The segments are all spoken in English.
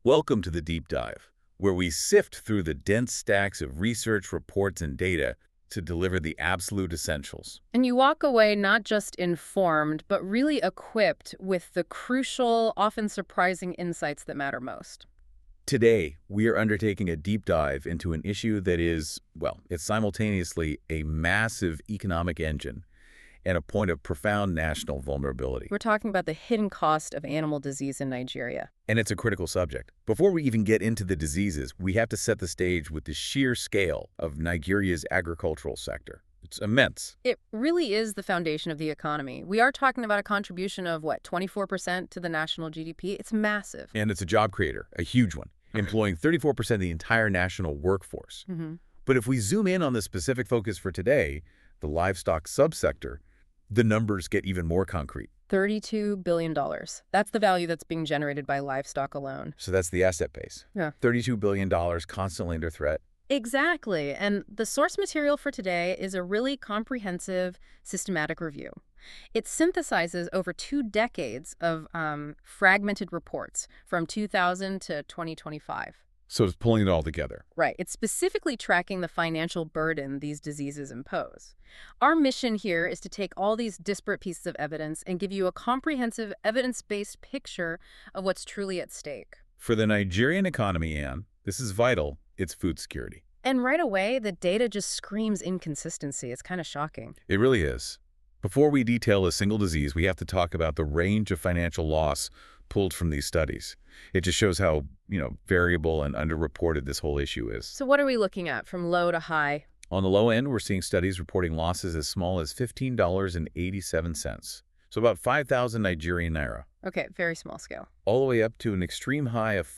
Welcome to the Deep Dive, where we sift through the dense stacks of research, reports, and data to deliver the absolute essentials. And you walk away not just informed, but really equipped with the crucial, often surprising insights that matter most. Today, we are undertaking a deep dive into an issue that is, well, it's simultaneously a massive economic engine and a point of profound national vulnerability. We're talking about the hidden cost of animal disease in Nigeria. And it's a critical subject. Before we even get into the diseases, we have to set the stage with the sheer scale of Nigeria's agricultural sector. It's immense. It really is the foundation of the economy. We are talking about a contribution of, 24% to the national GDP? It's massive. And it's a job creator, a huge one, employing 34% of the entire national workforce. But if we zoom in on the specific focus for today, the livestock subsector, the numbers get even more concrete. $32 billion. That's the value that's being generated by livestock alone. So that's the asset base. Yeah. $32 billion constantly under threat. Exactly. And the source material for today is a really comprehensive, systematic review. It synthesizes over 2 decades of fragmented reports from 2000 to 2025. So it's pulling it all together. Right. It's specifically tracking the financial burden these diseases impose. Our mission here is to take all these disparate pieces of evidence and give you a comprehensive, evidence-based picture of what's truly at stake. For the Nigerian economy, Anne, this is vital. It's food security. And right away, the data just screams inconsistency. It's kind of shocking. It really is. Before we detail a single disease, we have to talk about the range of financial loss pulled from these studies. It just shows how, variable and underreported this whole issue is. So what are we looking at from low to high? On the low end, we're seeing studies reporting losses as small as $15.87. So about 5,000 Nigerian naira. Okay, very small scale. All the way up to an extreme high of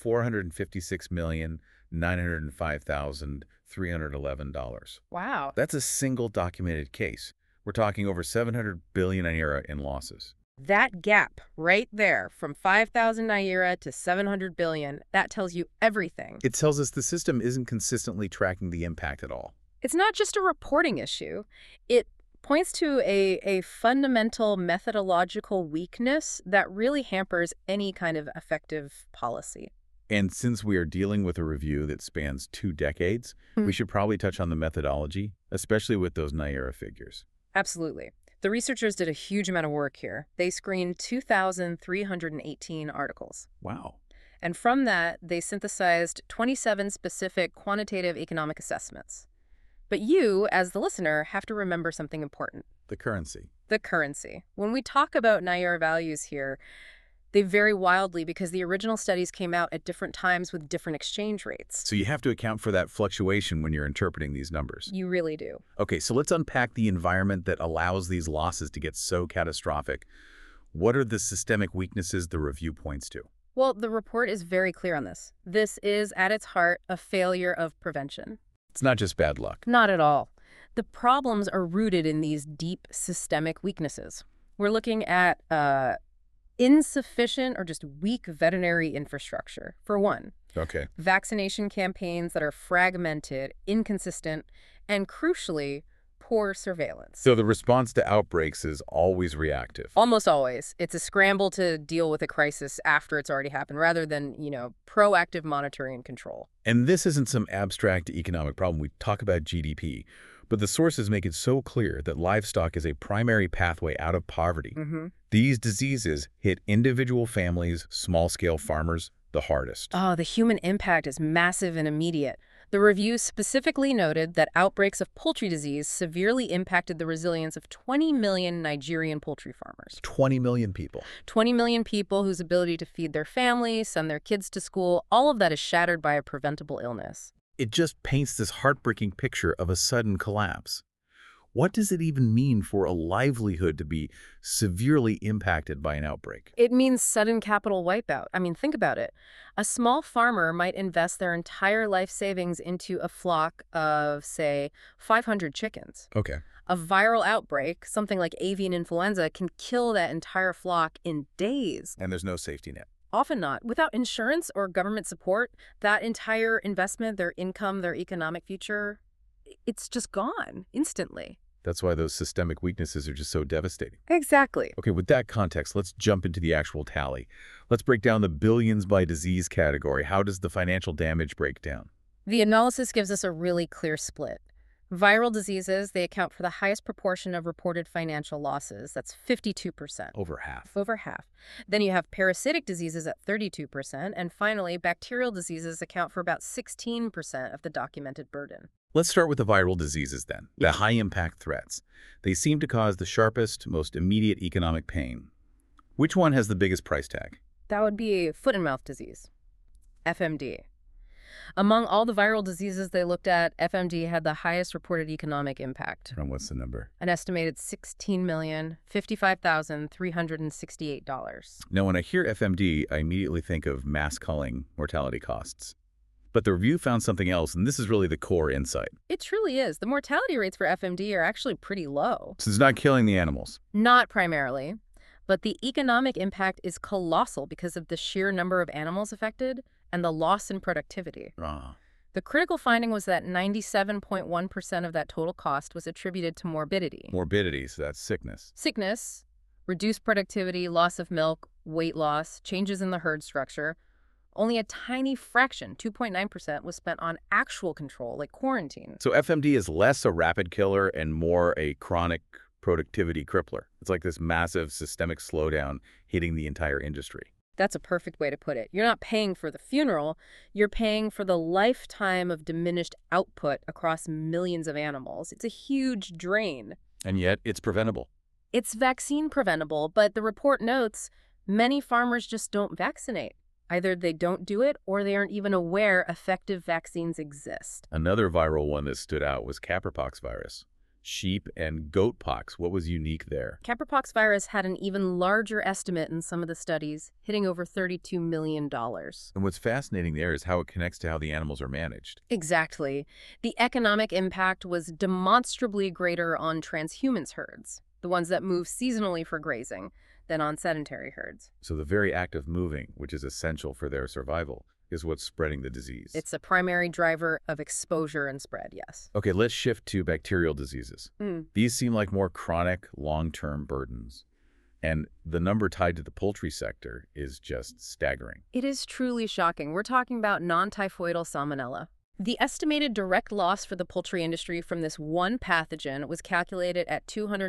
$456,905,311. Wow. That's a single documented case. We're talking over 700 billion naira in losses. That gap right there from 5,000 naira to 700 billion, that tells you everything. It tells us the system isn't consistently tracking the impact at all. It's not just a reporting issue. It points to a fundamental methodological weakness that really hampers any kind of effective policy. And since we are dealing with a review that spans 2 decades, we should probably touch on the methodology, especially with those naira figures. Absolutely. The researchers did a huge amount of work here. They screened 2,318 articles. Wow. And from that, they synthesized 27 specific quantitative economic assessments. But you, as the listener, have to remember something important. The currency. The currency. When we talk about naira values here, they vary wildly because the original studies came out at different times with different exchange rates. So you have to account for that fluctuation when you're interpreting these numbers. You really do. Okay, so let's unpack the environment that allows these losses to get so catastrophic. What are the systemic weaknesses the review points to? Well, the report is very clear on this. This is, at its heart, a failure of prevention. It's not just bad luck. Not at all. The problems are rooted in these deep systemic weaknesses. We're looking at insufficient or just weak veterinary infrastructure, for one. Okay. Vaccination campaigns that are fragmented, inconsistent, and crucially, poor surveillance. So the response to outbreaks is always reactive. Almost always. It's a scramble to deal with a crisis after it's already happened, rather than, proactive monitoring and control. And this isn't some abstract economic problem. We talk about GDP, but the sources make it so clear that livestock is a primary pathway out of poverty. These diseases hit individual families, small-scale farmers, the hardest. Oh, the human impact is massive and immediate. The review specifically noted that outbreaks of poultry disease severely impacted the resilience of 20 million Nigerian poultry farmers. 20 million people. 20 million people whose ability to feed their families, send their kids to school, all of that is shattered by a preventable illness. It just paints this heartbreaking picture of a sudden collapse. What does it even mean for a livelihood to be severely impacted by an outbreak? It means sudden capital wipeout. I mean, think about it. A small farmer might invest their entire life savings into a flock of, say, 500 chickens. Okay. A viral outbreak, something like avian influenza, can kill that entire flock in days. And there's no safety net. Often not. Without insurance or government support, that entire investment, their income, their economic future, it's just gone instantly. That's why those systemic weaknesses are just so devastating. Exactly. Okay, with that context, let's jump into the actual tally. Let's break down the billions by disease category. How does the financial damage break down? The analysis gives us a really clear split. Viral diseases, they account for the highest proportion of reported financial losses. That's 52%. Over half. Over half. Then you have parasitic diseases at 32%, and finally, bacterial diseases account for about 16% of the documented burden. Let's start with the viral diseases then, the high-impact threats. They seem to cause the sharpest, most immediate economic pain. Which one has the biggest price tag? That would be foot and mouth disease, FMD. Among all the viral diseases they looked at, FMD had the highest reported economic impact. And what's the number? An estimated $16,055,368. Now, when I hear FMD, I immediately think of mass culling mortality costs. But the review found something else, and this is really the core insight. It truly is. The mortality rates for FMD are actually pretty low. So it's not killing the animals. Not primarily, but the economic impact is colossal because of the sheer number of animals affected and the loss in productivity. The critical finding was that 97.1% of that total cost was attributed to morbidity. Morbidity, so that's sickness. Sickness, reduced productivity, loss of milk, weight loss, changes in the herd structure. Only a tiny fraction, 2.9%, was spent on actual control, like quarantine. So FMD is less a rapid killer and more a chronic productivity crippler. It's like this massive systemic slowdown hitting the entire industry. That's a perfect way to put it. You're not paying for the funeral, you're paying for the lifetime of diminished output across millions of animals. It's a huge drain. And yet, it's preventable. It's vaccine preventable, but the report notes many farmers just don't vaccinate. Either they don't do it or they aren't even aware effective vaccines exist. Another viral one that stood out was caprpox virus. Sheep and goat pox. What was unique there? Caprpox virus had an even larger estimate in some of the studies, hitting over $32 million. And what's fascinating there is how it connects to how the animals are managed. Exactly. The economic impact was demonstrably greater on transhumance herds, the ones that move seasonally for grazing, than on sedentary herds. So the very act of moving, which is essential for their survival, is what's spreading the disease. It's a primary driver of exposure and spread, yes. Okay, let's shift to bacterial diseases. These seem like more chronic, long-term burdens. And the number tied to the poultry sector is just staggering. It is truly shocking. We're talking about non-typhoidal salmonella. The estimated direct loss for the poultry industry from this one pathogen was calculated at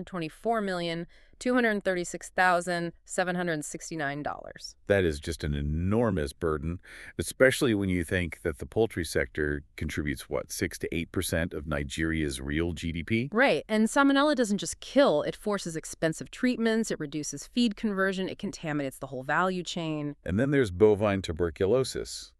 $224,236,769. That is just an enormous burden, especially when you think that the poultry sector contributes, what, 6 to 8% of Nigeria's real GDP? Right, and salmonella doesn't just kill, it forces expensive treatments, it reduces feed conversion, it contaminates the whole value chain. And then there's bovine tuberculosis,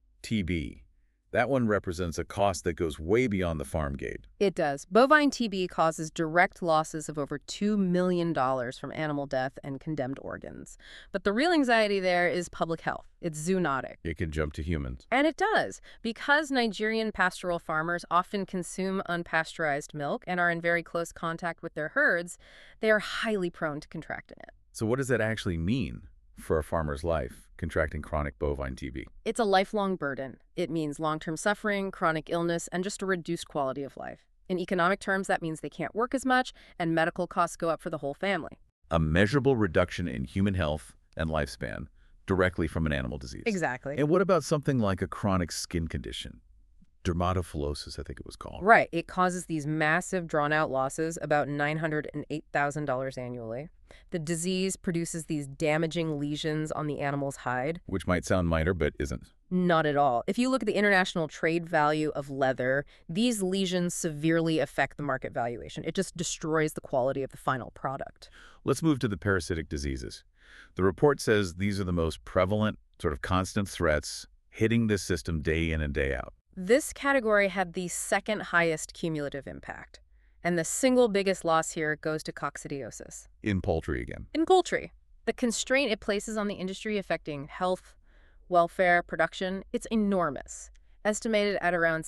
TB. That one represents a cost that goes way beyond the farm gate. It does. Bovine TB causes direct losses of over $2 million from animal death and condemned organs. But the real anxiety there is public health. It's zoonotic. It can jump to humans. And it does. Because Nigerian pastoral farmers often consume unpasteurized milk and are in very close contact with their herds, they are highly prone to contracting it. So what does that actually mean for a farmer's life, contracting chronic bovine TB? It's a lifelong burden. It means long-term suffering, chronic illness, and just a reduced quality of life. In economic terms, that means they can't work as much, and medical costs go up for the whole family. A measurable reduction in human health and lifespan directly from an animal disease. Exactly. And what about something like a chronic skin condition? Dermatophilosis, I think it was called. Right. It causes these massive drawn-out losses, about $908,000 annually. The disease produces these damaging lesions on the animal's hide. Which might sound minor, but isn't. Not at all. If you look at the international trade value of leather, these lesions severely affect the market valuation. It just destroys the quality of the final product. Let's move to the parasitic diseases. The report says these are the most prevalent, sort of constant threats hitting this system day in and day out. This category had the second highest cumulative impact. And the single biggest loss here goes to coccidiosis. In poultry again. In poultry. The constraint it places on the industry affecting health, welfare, production, it's enormous. Estimated at around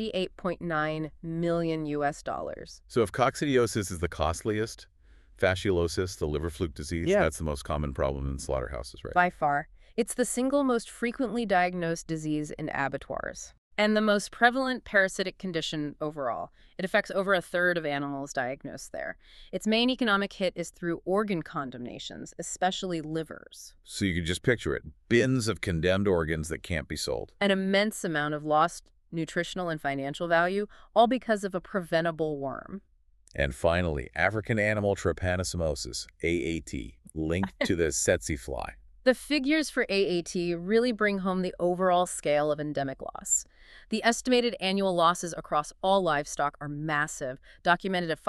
$78.9 million US. So if coccidiosis is the costliest, fasciolosis, the liver fluke disease, that's the most common problem in slaughterhouses, right? By far. It's the single most frequently diagnosed disease in abattoirs. and the most prevalent parasitic condition overall. It affects over a third of animals diagnosed there. Its main economic hit is through organ condemnations, especially livers. So you can just picture it. Bins of condemned organs that can't be sold. An immense amount of lost nutritional and financial value, all because of a preventable worm. And finally, African animal trypanosomosis, AAT, linked to the tsetse fly. The figures for AAT really bring home the overall scale of endemic loss. The estimated annual losses across all livestock are massive, documented at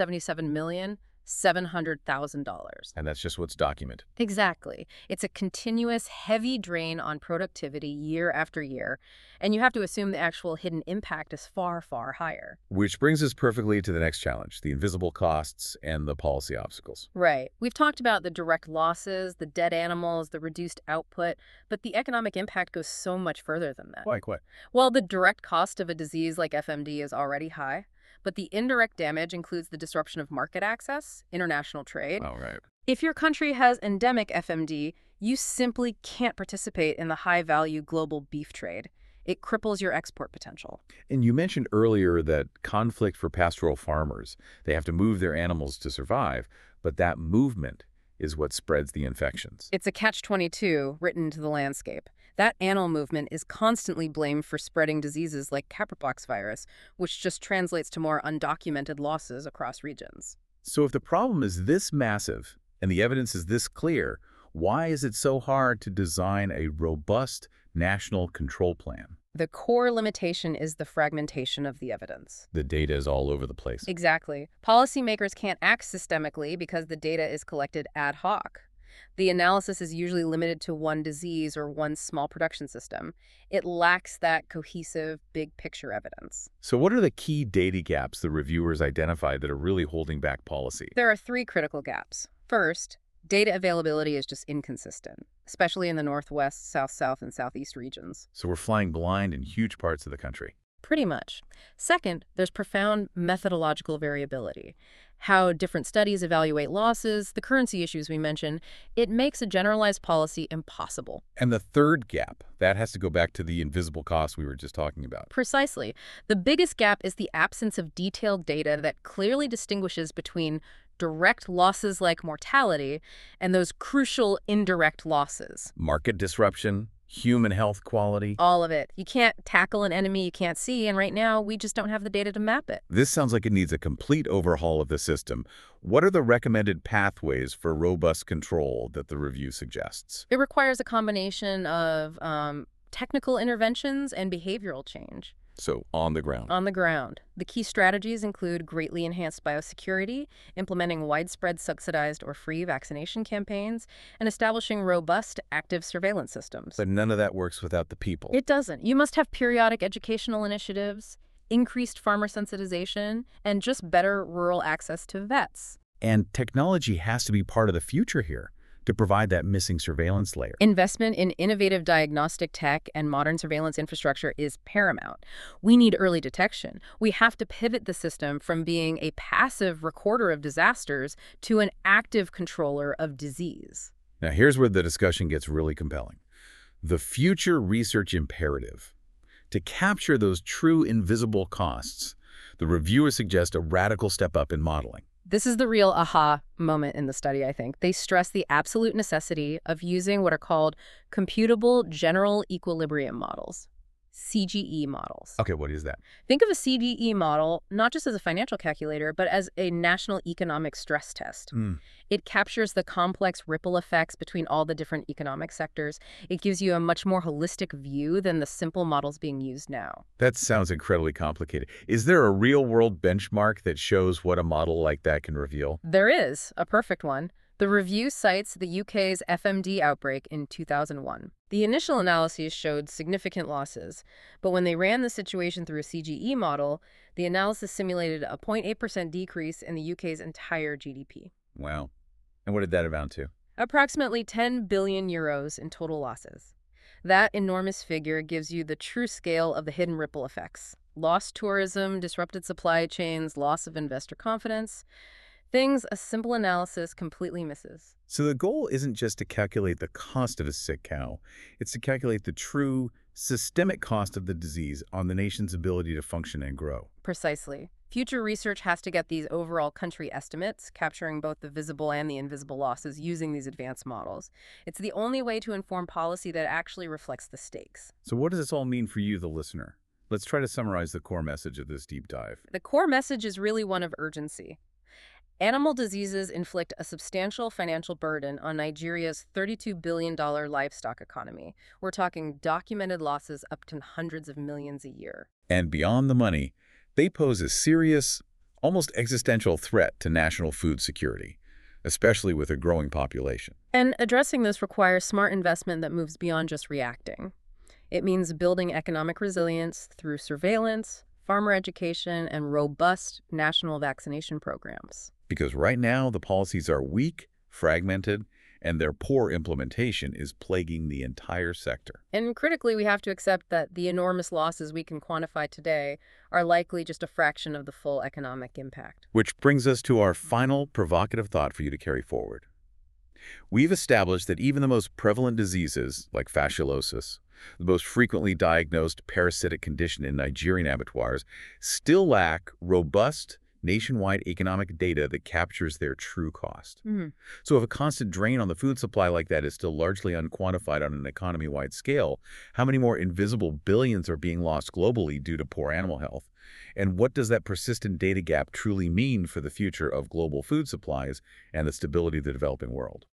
$577,700,000. And that's just what's documented. Exactly. It's a continuous, heavy drain on productivity year after year, and you have to assume the actual hidden impact is far, far higher. Which brings us perfectly to the next challenge, the invisible costs and the policy obstacles. Right. We've talked about the direct losses, the dead animals, the reduced output, but the economic impact goes so much further than that. Like what? Well, the direct cost of a disease like FMD is already high, but the indirect damage includes the disruption of market access, international trade. Oh, right. If your country has endemic FMD, you simply can't participate in the high-value global beef trade. It cripples your export potential. And you mentioned earlier that conflict for pastoral farmers. They have to move their animals to survive, but that movement is what spreads the infections. It's a catch-22 written into the landscape. That animal movement is constantly blamed for spreading diseases like capripox virus, which just translates to more undocumented losses across regions. So if the problem is this massive and the evidence is this clear, why is it so hard to design a robust national control plan? The core limitation is the fragmentation of the evidence. The data is all over the place. Exactly. Policymakers can't act systemically because the data is collected ad hoc. The analysis is usually limited to one disease or one small production system. It lacks that cohesive, big-picture evidence. So what are the key data gaps the reviewers identified that are really holding back policy? There are three critical gaps. First, data availability is just inconsistent, especially in the Northwest, South-South, and Southeast regions. So we're flying blind in huge parts of the country. Pretty much. Second, there's profound methodological variability. How different studies evaluate losses, the currency issues we mentioned, it makes a generalized policy impossible. And the third gap, that has to go back to the invisible costs we were just talking about. Precisely. The biggest gap is the absence of detailed data that clearly distinguishes between direct losses like mortality and those crucial indirect losses. Market disruption, human health quality. All of it. You can't tackle an enemy you can't see, and right now we just don't have the data to map it. This sounds like it needs a complete overhaul of the system. What are the recommended pathways for robust control that the review suggests? It requires a combination of technical interventions and behavioral change. So, on the ground. On the ground. The key strategies include greatly enhanced biosecurity, implementing widespread subsidized or free vaccination campaigns, and establishing robust active surveillance systems. But none of that works without the people. It doesn't. You must have periodic educational initiatives, increased farmer sensitization, and just better rural access to vets. And technology has to be part of the future here to provide that missing surveillance layer. Investment in innovative diagnostic tech and modern surveillance infrastructure is paramount. We need early detection. We have to pivot the system from being a passive recorder of disasters to an active controller of disease. Now, here's where the discussion gets really compelling. The future research imperative. To capture those true invisible costs, the reviewers suggest a radical step up in modeling. This is the real aha moment in the study, I think. They stress the absolute necessity of using what are called computable general equilibrium models, CGE models. Okay, what is that? Think of a CGE model not just as a financial calculator, but as a national economic stress test. It captures the complex ripple effects between all the different economic sectors. It gives you a much more holistic view than the simple models being used now. That sounds incredibly complicated. Is there a real-world benchmark that shows what a model like that can reveal? There is, a perfect one. The review cites the UK's FMD outbreak in 2001. The initial analyses showed significant losses, but when they ran the situation through a CGE model, the analysis simulated a 0.8% decrease in the UK's entire GDP. Wow. And what did that amount to? Approximately 10 billion euros in total losses. That enormous figure gives you the true scale of the hidden ripple effects. Lost tourism, disrupted supply chains, loss of investor confidence. Things a simple analysis completely misses. So the goal isn't just to calculate the cost of a sick cow, it's to calculate the true systemic cost of the disease on the nation's ability to function and grow. Precisely. Future research has to get these overall country estimates, capturing both the visible and the invisible losses using these advanced models. It's the only way to inform policy that actually reflects the stakes. So what does this all mean for you, the listener? Let's try to summarize the core message of this deep dive. The core message is really one of urgency. Animal diseases inflict a substantial financial burden on Nigeria's $32 billion livestock economy. We're talking documented losses up to hundreds of millions a year. And beyond the money, they pose a serious, almost existential threat to national food security, especially with a growing population. And addressing this requires smart investment that moves beyond just reacting. It means building economic resilience through surveillance, farmer education, and robust national vaccination programs. Because right now, the policies are weak, fragmented, and their poor implementation is plaguing the entire sector. And critically, we have to accept that the enormous losses we can quantify today are likely just a fraction of the full economic impact. Which brings us to our final provocative thought for you to carry forward. We've established that even the most prevalent diseases, like fasciolosis, the most frequently diagnosed parasitic condition in Nigerian abattoirs, still lack robust, nationwide economic data that captures their true cost. So if a constant drain on the food supply like that is still largely unquantified on an economy-wide scale, how many more invisible billions are being lost globally due to poor animal health? And what does that persistent data gap truly mean for the future of global food supplies and the stability of the developing world?